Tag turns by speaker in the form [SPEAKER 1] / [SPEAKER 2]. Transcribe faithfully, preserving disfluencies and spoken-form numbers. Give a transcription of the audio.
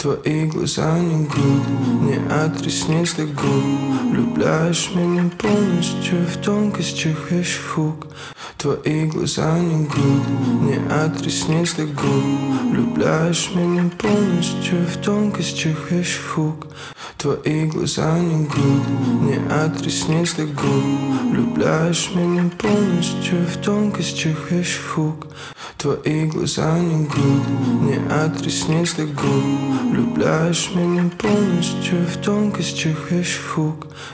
[SPEAKER 1] Твои глаза не губ, не от ресниц до губ. Влюбляешь меня полностью в тонкостях и хук. Твои глаза не губ, не от ресниц до губ. Влюбляешь меня полностью в тонкостях и хук. Твои глаза не губ, не от ресниц до губ. Влюбляешь меня полностью в тонкостях и хук. Твои глаза не губ, не от ресниц до губ. Влюбляешь меня полностью в тонкостях и хук.